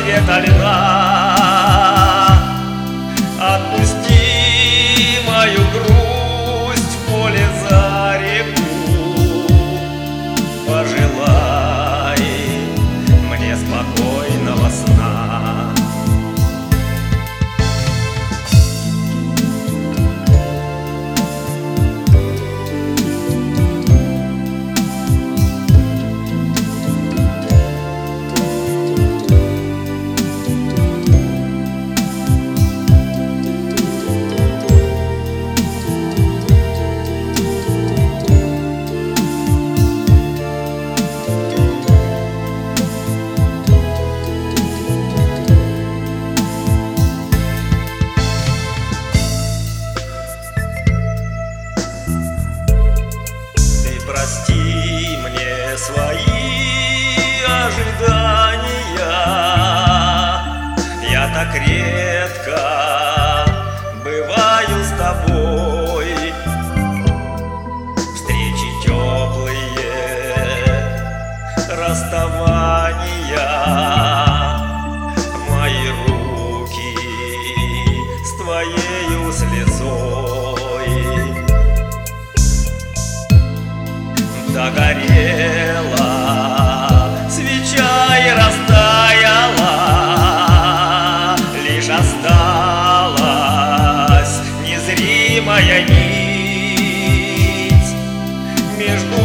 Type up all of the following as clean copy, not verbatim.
цвета льда. Отпусти мою грусть в поле за реку, пожелай мне спокойного сна. Прости мне свои ожидания, я так редко бываю с тобой. Встречи теплые, расставания, мои руки с твоею слезой. Догорела свеча и растаяла, лишь осталась незримая нить между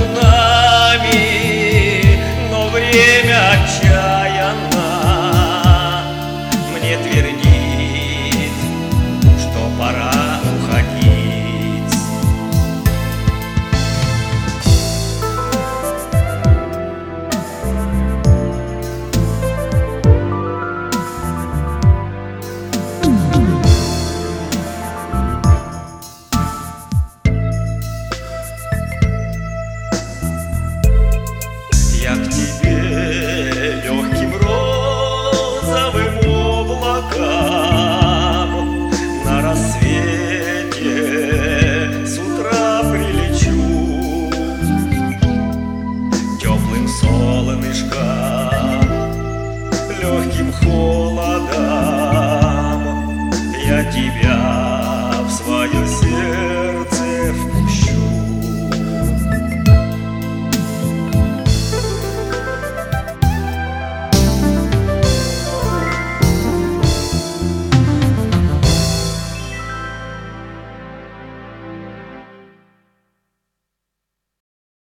нами, но время отчаянно мне твердит, что пора уходить. Я к тебе легким розовым облакам на рассвете с утра прилечу, теплым солнышком